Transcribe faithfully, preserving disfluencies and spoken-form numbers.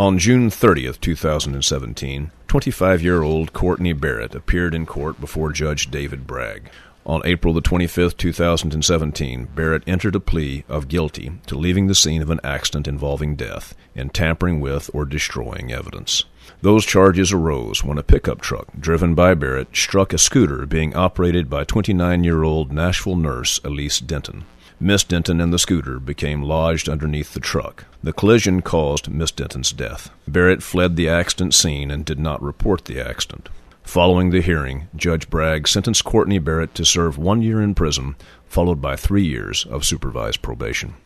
On June thirtieth, two thousand seventeen, twenty-five-year-old Courtney Barrett appeared in court before Judge David Bragg. On April the twenty-fifth, two thousand seventeen, Barrett entered a plea of guilty to leaving the scene of an accident involving death and tampering with or destroying evidence. Those charges arose when a pickup truck driven by Barrett struck a scooter being operated by twenty-nine-year-old Nashville nurse Elise Denton. Miss Denton and the scooter became lodged underneath the truck. The collision caused Miss Denton's death. Barrett fled the accident scene and did not report the accident. Following the hearing, Judge Bragg sentenced Courtney Barrett to serve one year in prison, followed by three years of supervised probation.